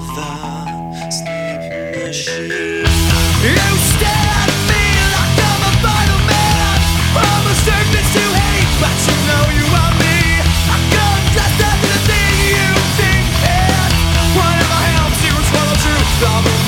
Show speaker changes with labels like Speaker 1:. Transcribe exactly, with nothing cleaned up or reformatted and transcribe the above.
Speaker 1: of the sleep machine.
Speaker 2: You stare at me like I'm a vital man, from a surface to hate, but you know you are me. I come dressed up to the thing you think, and whatever helps you swallow truth.